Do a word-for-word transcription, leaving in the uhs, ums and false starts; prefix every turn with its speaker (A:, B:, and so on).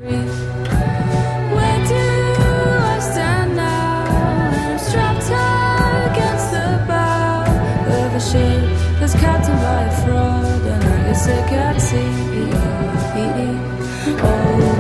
A: Where do I stand now? I'm strapped against the bow of a ship that's captained by a fraud, and I guess I can't see. Oh.